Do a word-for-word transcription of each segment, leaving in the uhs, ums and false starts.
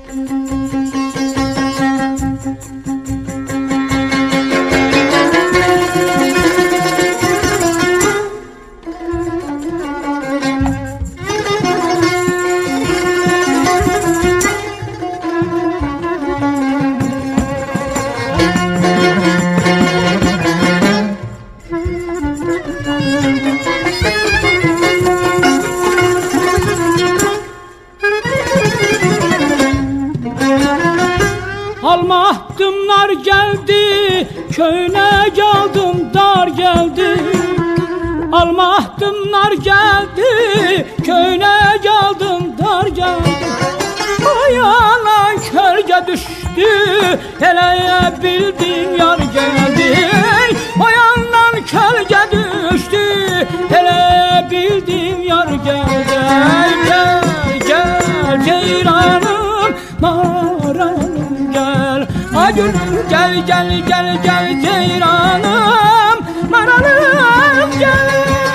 Almahdımlar geldi, köyüne geldim dar geldi. Almahdımlar geldi, köyüne geldim dar geldi. O yana kölge düştü, hele bildim yar geldi. O yandan kölge düştü, hele bildim yar geldi. Gel gel ceyranım, maranım gel. Ay gülüm gel gel gel gel ceyranım, maranım gel.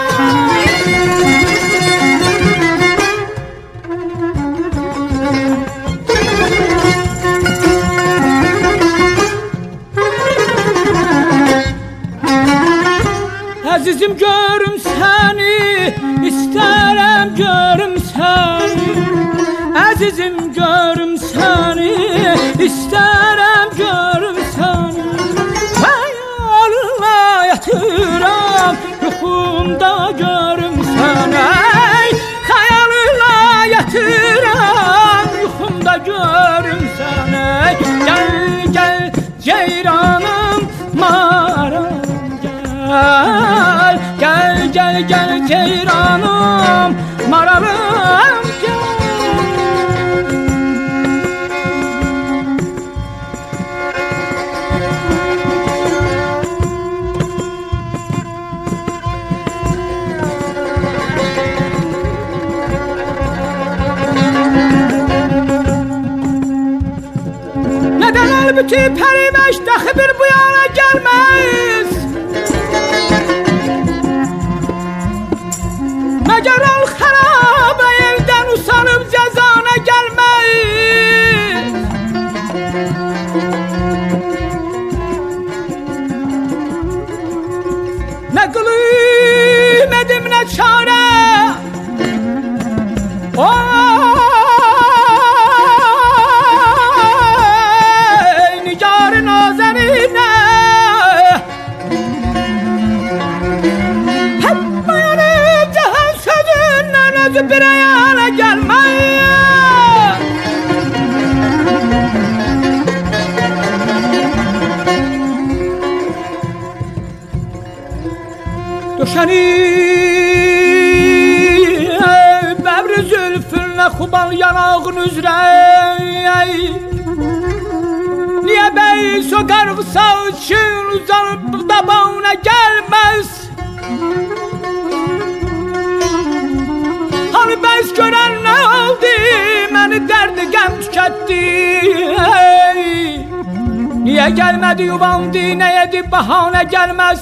Azizim görüm seni, isterim görüm seni. Azizim görüm seni, isterim görüm seni. Hayalına yatıram, yuxumda görüm seni. Hayalına yatıram, yuxumda görüm seni. Gel gel ceyranım, maram gel. Gel gel gel ceyranım, maralım gel. Neden elbeti periveş dahi bir bu yana gelmez? Meğer ol harabe evden usanıp cezana gelmeyiz. Ne kılayım edim ne çare, oy nigar nazenine. Hep bayanı cehennem sözünden özü bir ayağına gelmeyi. Döşeni bebri zülfünle kubal yanağın üzre. Niye bey sokar kısa için uzanıp da bağına gelmez? Hani bez gören ne oldu, beni derdi gem tüketti. Niye gelmedi yuvandı, ne yedi bahane gelmez?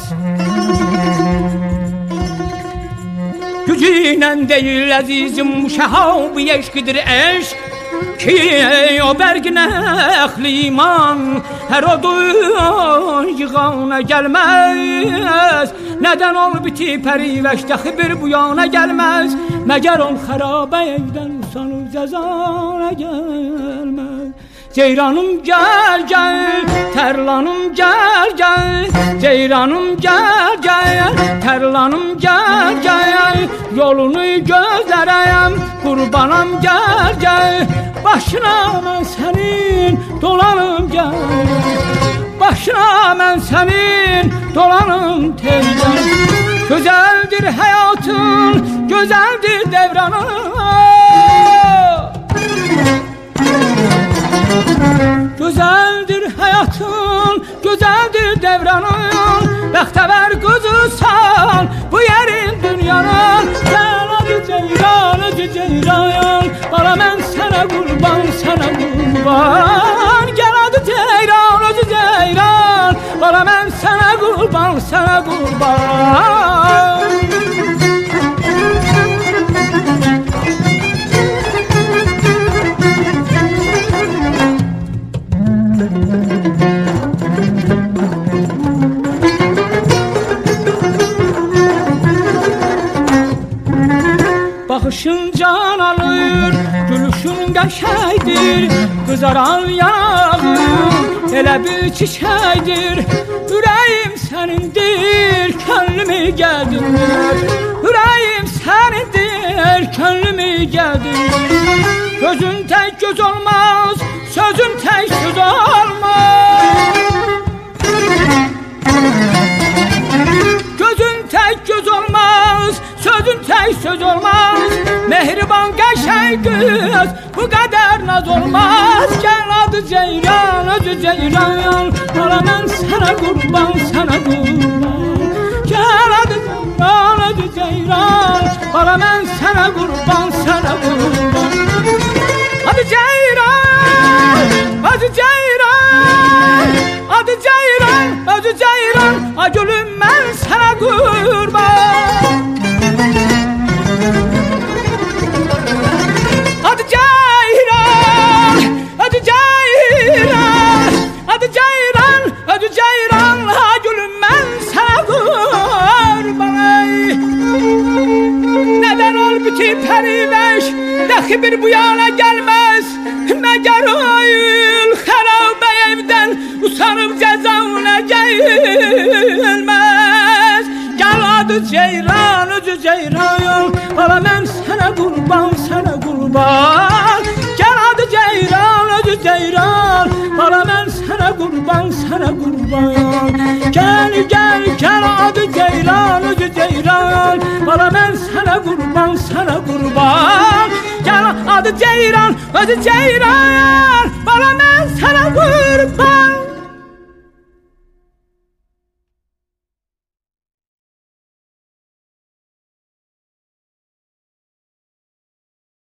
Gücüyle değil azizim şehab eşkidir eşk. Ki o bergine ehli iman her odun yığana gelmez. Neden ol biti periveş dahi bir bu yana gelmez? Meğer ol harabe evden usanır cezana gelmez. Ceyranım gel gel, terlanım gel gel. Ceyranım gel gel, terlanım gel gel. Yolunu gözlereyim, kurbanım gel gel. Başına ben senin dolanım gel. Başına ben senin dolanım teyzen. Güzeldir hayatın, güzeldir devranın. Güzeldir hayatın, güzeldir devranın. Bektever kızısan bu yerin dünyanın. Gel hadi ceyran, hadi ceyran. Bana ben sana kurban, sana kurban. Gel hadi ceyran, hadi ceyran. Bana ben sana kurban, sana kurban. Gülüşün qəşəkdir, qızaran yanağın elə bir çiçəkdir. Ürəyim sənindir, könlümü gəldirir. Ürəyim sənindir, könlümü gəldirir. Gözün tək göz olmaz, sözün tək söz olmaz. Gözün tək göz olmaz, sözün tək söz olmaz. Mehriban qəşəng qız, bu qədər naz olmaz. Gəl adı Ceyran, özü Ceyran, ala mən sənə qurban, sənə qurban. Gəl adı Ceyran, özü Ceyran, ala mən sənə qurban, sənə qurban. Adı Ceyran, özü Ceyran, adı Ceyran, özü Ceyran, a gülüm mən sənə qurban. Adı Ceyran, adı Ceyran, adı Ceyran, adı Ceyran, a gülüm mən sənə qurban. Nədən ol bitib pəriveş, dəxi bir bu yana gəlməz. Məgər oyul xərab evdən usanıb cəzauna gəlməz. Gəl adı Ceyran, özü Ceyran, ala mən sənə qurban, sənə qurban. Gəl adı Ceyran, özü Ceyran, ala mən sənə qurban, sənə qurban. Gəl, gəl, gəl adı Ceyran, özü Ceyran, ala mən sənə qurban, sənə qurban. Gəl adı Ceyran, özü Ceyran, ala mən